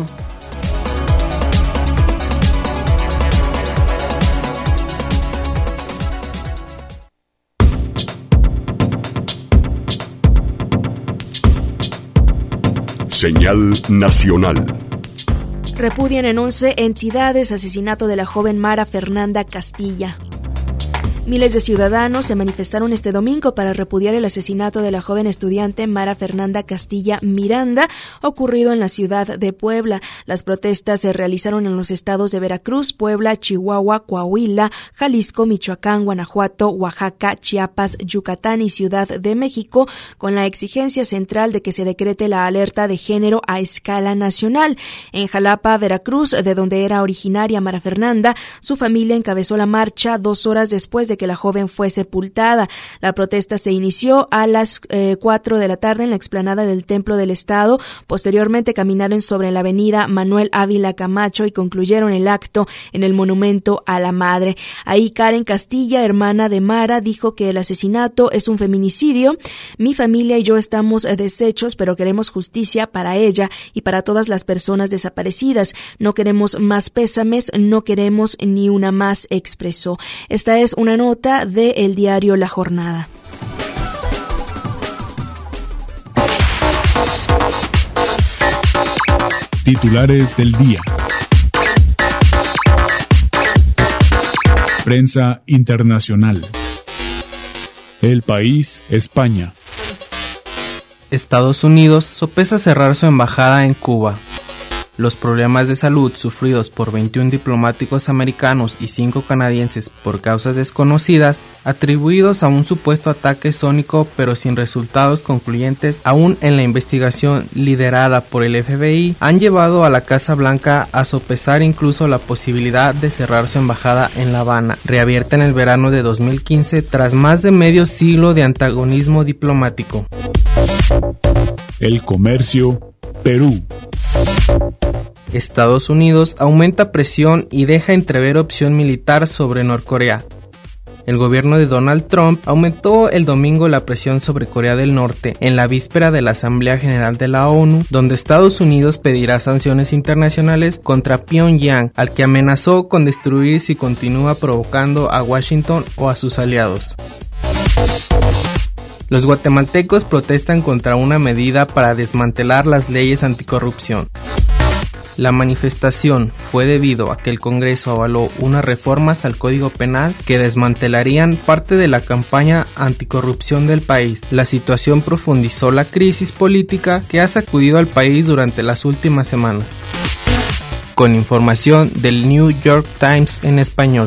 S1: Señal nacional.
S2: Repudian en 11 entidades asesinato de la joven Mara Fernanda Castilla. Miles de ciudadanos se manifestaron este domingo para repudiar el asesinato de la joven estudiante Mara Fernanda Castilla Miranda, ocurrido en la ciudad de Puebla. Las protestas se realizaron en los estados de Veracruz, Puebla, Chihuahua, Coahuila, Jalisco, Michoacán, Guanajuato, Oaxaca, Chiapas, Yucatán y Ciudad de México, con la exigencia central de que se decrete la alerta de género a escala nacional. En Jalapa, Veracruz, de donde era originaria Mara Fernanda, su familia encabezó la marcha 2 horas después de que la joven fue sepultada. La protesta se inició a las 4 de la tarde en la explanada del Templo del Estado. Posteriormente caminaron sobre la avenida Manuel Ávila Camacho y concluyeron el acto en el Monumento a la Madre. Ahí Karen Castilla, hermana de Mara, dijo que el asesinato es un feminicidio. Mi familia y yo estamos deshechos, pero queremos justicia para ella y para todas las personas desaparecidas. No queremos más pésames, no queremos ni una más, expresó. Esta es una nota de el diario La Jornada.
S14: Titulares del día. Prensa internacional. El País, España.
S16: Estados Unidos sopesa cerrar su embajada en Cuba. Los problemas de salud sufridos por 21 diplomáticos americanos y 5 canadienses por causas desconocidas, atribuidos a un supuesto ataque sónico pero sin resultados concluyentes aún en la investigación liderada por el FBI, han llevado a la Casa Blanca a sopesar incluso la posibilidad de cerrar su embajada en La Habana, reabierta en el verano de 2015 tras más de medio siglo de antagonismo diplomático.
S14: El comercio, Perú.
S16: Estados Unidos aumenta presión y deja entrever opción militar sobre Norcorea. El gobierno de Donald Trump aumentó el domingo la presión sobre Corea del Norte en la víspera de la Asamblea General de la ONU, donde Estados Unidos pedirá sanciones internacionales contra Pyongyang, al que amenazó con destruir si continúa provocando a Washington o a sus aliados. Los guatemaltecos protestan contra una medida para desmantelar las leyes anticorrupción. La manifestación fue debido a que el Congreso avaló unas reformas al Código Penal que desmantelarían parte de la campaña anticorrupción del país. La situación profundizó la crisis política que ha sacudido al país durante las últimas semanas. Con información del New York Times en español.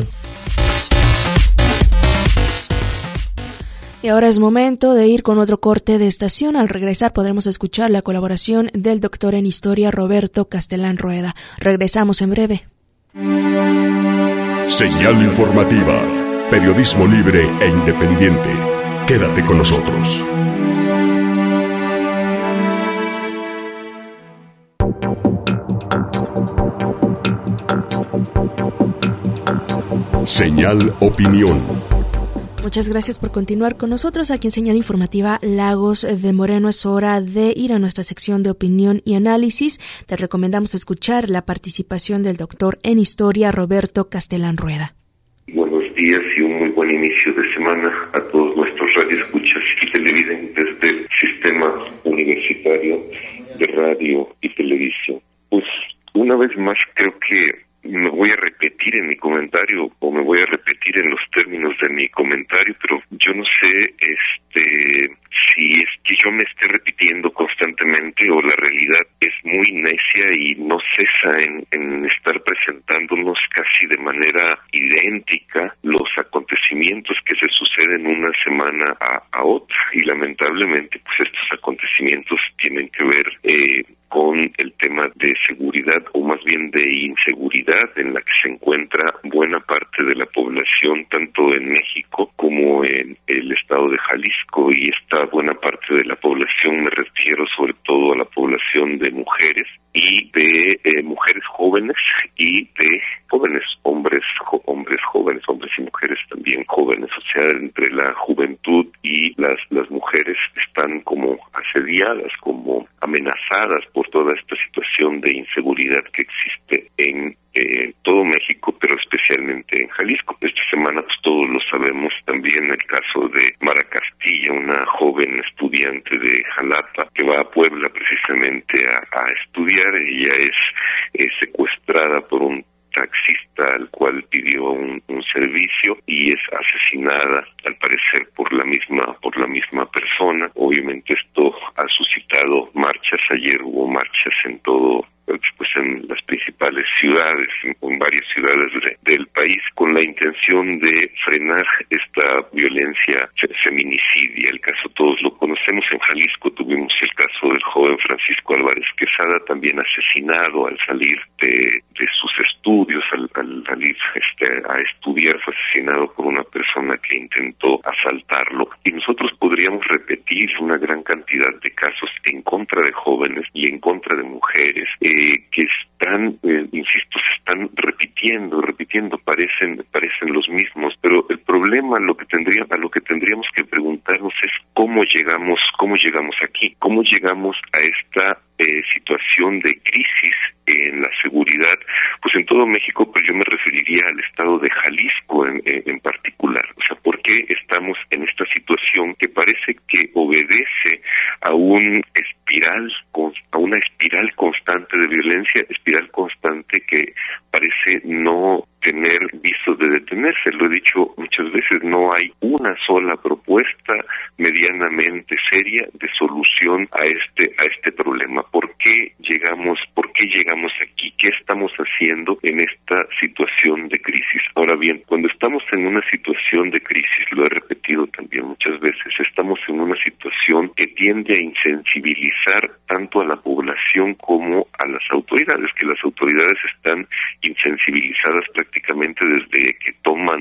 S2: Y ahora es momento de ir con otro corte de estación. Al regresar podremos escuchar la colaboración del doctor en Historia Roberto Castellán Rueda. Regresamos en breve.
S1: Señal informativa, periodismo libre e independiente. Quédate con nosotros. Señal Opinión.
S2: Muchas gracias por continuar con nosotros aquí en Señal Informativa Lagos de Moreno. Es hora de ir a nuestra sección de opinión y análisis. Te recomendamos escuchar la participación del doctor en Historia Roberto Castellán Rueda.
S17: Buenos días y un muy buen inicio de semana a todos nuestros radioescuchas y televidentes del Sistema Universitario de Radio y Televisión. Pues una vez más creo que me voy a repetir repetir en mi comentario o me voy a repetir en los términos de mi comentario, pero yo no sé si es que yo me esté repitiendo constantemente o la realidad es muy necia y no cesa en estar presentándonos casi de manera idéntica los acontecimientos que se suceden una semana a otra, y lamentablemente pues estos acontecimientos tienen que ver con el tema de seguridad, o más bien de inseguridad, en la que se encuentra buena parte de la población, tanto en México como en el estado de Jalisco. Y esta buena parte de la población, me refiero sobre todo a la población de mujeres y de mujeres jóvenes y de jóvenes, hombres jóvenes, hombres y mujeres también jóvenes. O sea, entre la juventud y las mujeres están como asediadas, como amenazadas por toda esta situación de inseguridad que existe en todo México, pero especialmente en Jalisco. Esta semana pues todos lo sabemos, también el caso de Mara Castilla, una joven estudiante de Jalapa que va a Puebla precisamente a estudiar. Ella es secuestrada por un taxista al cual pidió un servicio y es asesinada al parecer por la misma persona. Obviamente esto ha suscitado marchas. Ayer hubo marchas en todo, pues en las principales ciudades, en varias ciudades del país, con la intención de frenar esta violencia feminicidia. El caso todos lo conocemos. En Jalisco tuvimos el caso del joven Francisco Álvarez Quesada, también asesinado al salir de sus estudios, al salir a estudiar, fue asesinado por una persona que intentó asaltarlo. Y nosotros podríamos repetir una gran cantidad de casos en contra de jóvenes y en contra de mujeres, que están, insisto, se están repitiendo, parecen los mismos, pero el problema, a lo que tendríamos que preguntarnos es cómo llegamos aquí, cómo llegamos a esta situación de crisis en la seguridad, pues en todo México, pero yo me referiría al estado de Jalisco en particular. O sea, ¿por qué estamos en esta situación que parece que obedece a una espiral constante de violencia, espiral constante que parece no tener viso de detenerse? Lo he dicho muchas veces, no hay una sola propuesta medianamente seria de solución a este problema. ¿Por qué llegamos aquí? ¿Qué estamos haciendo en esta situación de crisis? Ahora bien, cuando estamos en una situación de crisis, lo he repetido también muchas veces, estamos en una situación que tiende a insensibilizar tanto a la población como a las autoridades, que las autoridades están insensibilizadas prácticamente desde que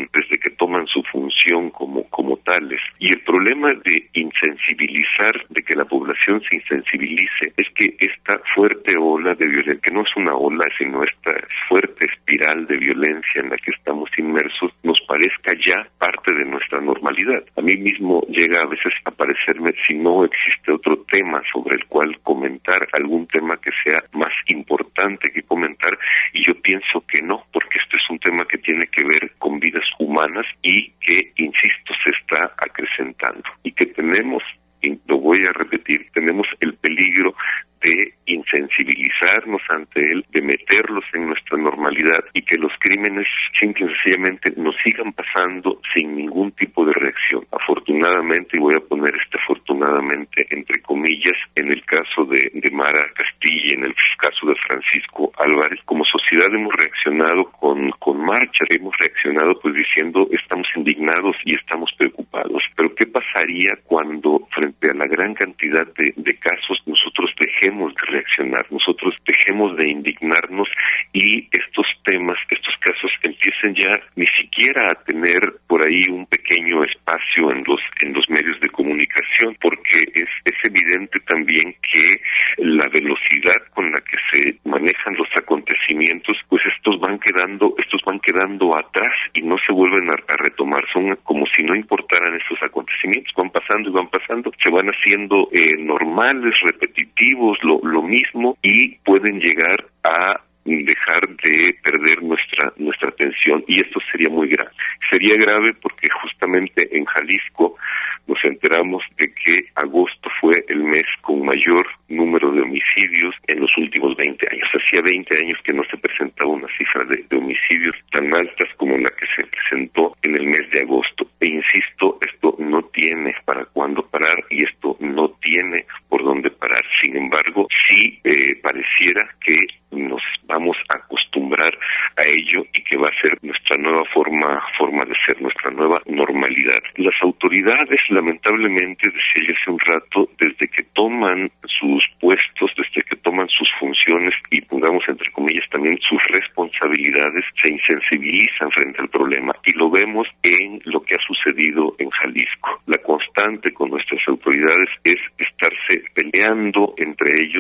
S17: toman su función como tales. Y el problema de insensibilizar, de que la población se insensibilice, es que esta fuerte ola de violencia, que no es una ola, sino esta fuerte espiral de violencia en la que estamos inmersos, nos parezca ya parte de nuestra normalidad. A mí mismo llega a veces a parecerme, si no existe otro tema sobre el cual comentar, algún tema que sea más importante que comentar, y yo pienso que no, porque este es un tema que tiene que ver con vidas humanas y que, insisto, se está acrecentando y que tenemos, y lo voy a repetir, tenemos el peligro de insensibilizarnos ante él, de meterlos en nuestra normalidad y que los crímenes simple y sencillamente nos sigan pasando sin ningún tipo de reacción. Afortunadamente, y voy a poner afortunadamente entre comillas, en el caso de Mara Castilla, en el caso de Francisco Álvarez, como sociedad hemos reaccionado con marchas, hemos reaccionado pues diciendo estamos indignados y estamos preocupados. Pero ¿qué pasaría cuando frente a la gran cantidad de casos nosotros dejemos de reaccionar, nosotros dejemos de indignarnos y estos temas, estos casos empiecen ya ni siquiera a tener por ahí un pequeño espacio en los medios de comunicación? Porque es evidente también que la velocidad con la que se manejan los acontecimientos, pues estos van quedando atrás y no se vuelven a retomar. Son como si no importaran estos acontecimientos, van pasando, se van haciendo normales, repetitivos, lo mismo, y pueden llegar a dejar de perder nuestra atención, y esto sería muy grave. Sería grave porque justamente en Jalisco nos enteramos de que agosto fue el mes con mayor número de homicidios en los últimos 20 años. Hacía 20 años que no se presentaba una cifra de homicidios tan altas como la que se presentó en el mes de agosto. E insisto, esto no tiene para cuándo parar y esto no tiene por dónde parar. Sin embargo, sí pareciera que nos vamos a acostumbrar a ello y que va a ser nuestra nueva forma de ser, nuestra nueva normalidad. Las autoridades, lamentablemente, decía yo hace un rato, desde que toman sus puestos, desde que toman sus funciones y pongamos entre comillas también sus responsabilidades, se insensibilizan frente al problema, y lo vemos en lo que ha sucedido en Jalisco. La constante con nuestras autoridades es estarse peleando entre ellos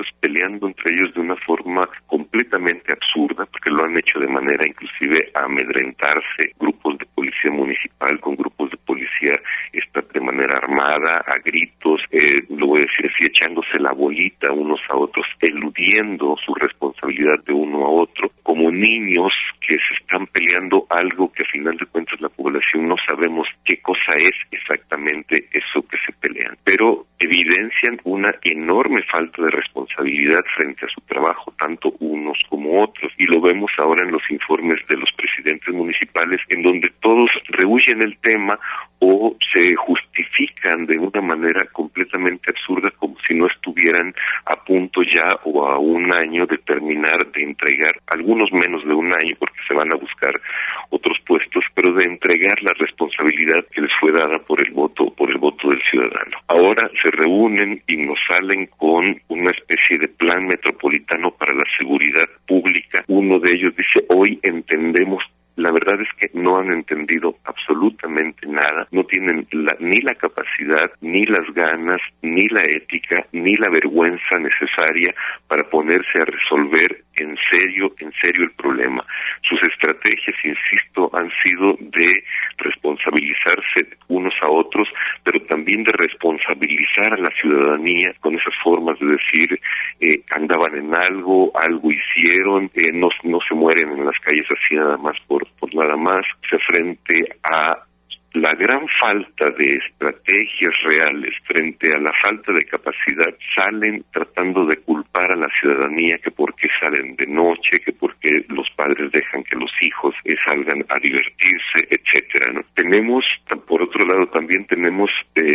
S17: de una forma completamente absurda, porque lo han hecho de manera inclusive a amedrentarse grupos de policía municipal con grupos de policía de manera armada, a gritos, lo voy a decir así, echándose la bolita unos a otros, eludiendo su responsabilidad de uno a otro, como niños que se están peleando algo que a final de cuentas la población no sabemos qué cosa es exactamente eso que se pelean, pero evidencian una enorme falta de responsabilidad frente a su trabajo, tanto unos como otros, y lo vemos ahora en los informes de los presidentes municipales, en donde todos rehúyen el tema o se justifican de una manera completamente absurda, como si no estuvieran a punto ya o a un año de terminar de entregar, algunos menos de un año porque se van a buscar otros puestos, pero de entregar la responsabilidad que les fue dada por el voto del ciudadano. Ahora se reúnen y nos salen con una especie de plan metropolitano para la seguridad pública. Uno de ellos dice: hoy entendemos. La verdad es que no han entendido absolutamente nada, no tienen ni la capacidad, ni las ganas, ni la ética, ni la vergüenza necesaria para ponerse a resolver en serio el problema. Sus estrategias, insisto, han sido de responsabilizarse unos a otros, pero también de responsabilizar a la ciudadanía con esas formas de decir andaban en algo hicieron, no se mueren en las calles así nada más por nada más. Frente a la gran falta de estrategias reales, frente a la falta de capacidad, salen tratando de culpar a la ciudadanía que por qué salen de noche, que por qué los padres dejan que los hijos salgan a divertirse, etcétera, ¿no? Tenemos, por otro lado, también tenemos,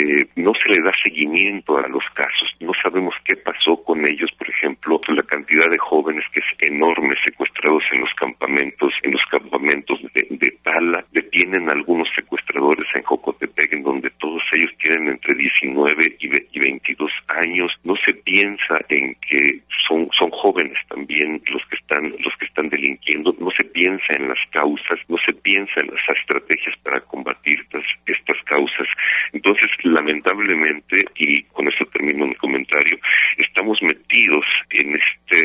S17: no se le da seguimiento a los casos, no sabemos qué pasó con ellos, por ejemplo, la cantidad de jóvenes que es enorme, secuestrados en los campamentos de Tala, detienen a algunos secuestradores en Jocotepec, en donde todos ellos tienen entre 19 y 22 años. No se piensa en que son jóvenes también los que están delinquiendo, no se piensa en las causas, no se piensa en las estrategias para combatir estas causas. Entonces, lamentablemente, y con eso termino mi comentario, estamos metidos en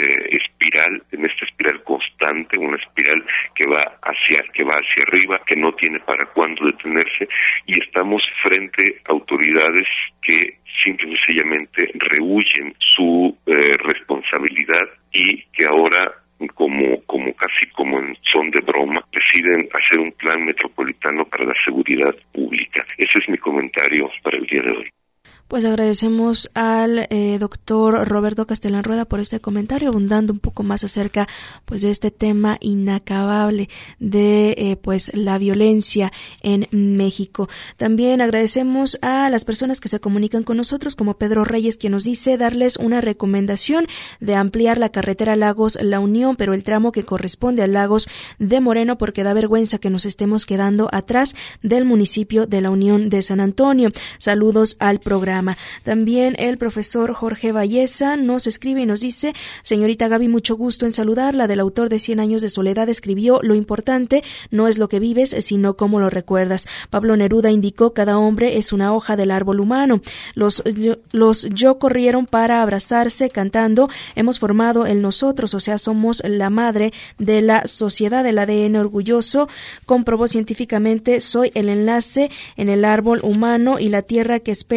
S17: esta espiral constante, una espiral que va hacia arriba, que no tiene para cuándo detenerse, y estamos frente a autoridades que simple y sencillamente rehuyen su responsabilidad y que ahora, casi como en son de broma, deciden hacer un plan metropolitano para la seguridad pública. Ese es mi comentario para el día de hoy.
S2: Pues agradecemos al doctor Roberto Castellán Rueda por este comentario, abundando un poco más acerca pues de este tema inacabable de pues la violencia en México. También agradecemos a las personas que se comunican con nosotros, como Pedro Reyes, quien nos dice darles una recomendación de ampliar la carretera Lagos La Unión, pero el tramo que corresponde a Lagos de Moreno, porque da vergüenza que nos estemos quedando atrás del municipio de La Unión de San Antonio. Saludos al programa. También el profesor Jorge Valleza nos escribe y nos dice: señorita Gaby, mucho gusto en saludarla. Del autor de 100 años de soledad escribió: lo importante no es lo que vives, sino cómo lo recuerdas. Pablo Neruda indicó: cada hombre es una hoja del árbol humano. Los yo corrieron para abrazarse cantando: hemos formado el nosotros, o sea, somos la madre de la sociedad. El ADN orgulloso comprobó científicamente: soy el enlace en el árbol humano y la tierra que espera a sus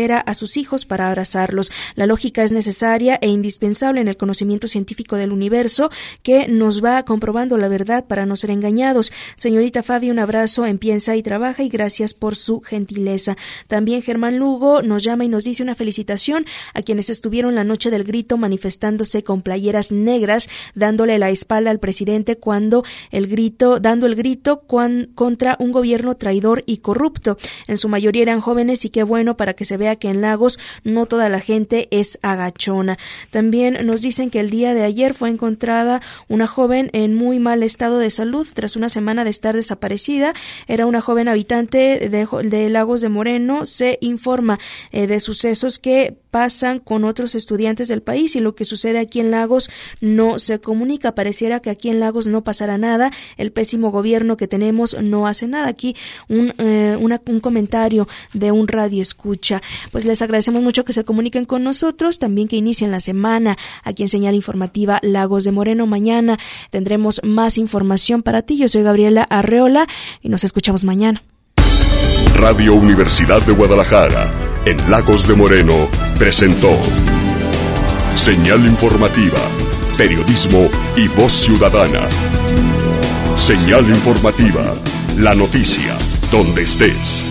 S2: sus hijos para abrazarlos. La lógica es necesaria e indispensable en el conocimiento científico del universo que nos va comprobando la verdad para no ser engañados. Señorita Fabi, un abrazo en Piensa y Trabaja y gracias por su gentileza. También Germán Lugo nos llama y nos dice una felicitación a quienes estuvieron la noche del grito manifestándose con playeras negras, dándole la espalda al presidente dando el grito contra un gobierno traidor y corrupto. En su mayoría eran jóvenes y qué bueno para que se vea que en Lagos no toda la gente es agachona. También nos dicen que el día de ayer fue encontrada una joven en muy mal estado de salud tras una semana de estar desaparecida. Era una joven habitante de Lagos de Moreno. Se informa de sucesos que pasan con otros estudiantes del país y lo que sucede aquí en Lagos no se comunica. Pareciera que aquí en Lagos no pasará nada. El pésimo gobierno que tenemos no hace nada. Aquí un comentario de un radioescucha. Pues les agradecemos mucho que se comuniquen con nosotros, también que inicien la semana aquí en Señal Informativa Lagos de Moreno. Mañana tendremos más información para ti. Yo soy Gabriela Arreola y nos escuchamos mañana.
S1: Radio Universidad de Guadalajara, en Lagos de Moreno, presentó Señal Informativa, periodismo y voz ciudadana. Señal Informativa, la noticia, donde estés.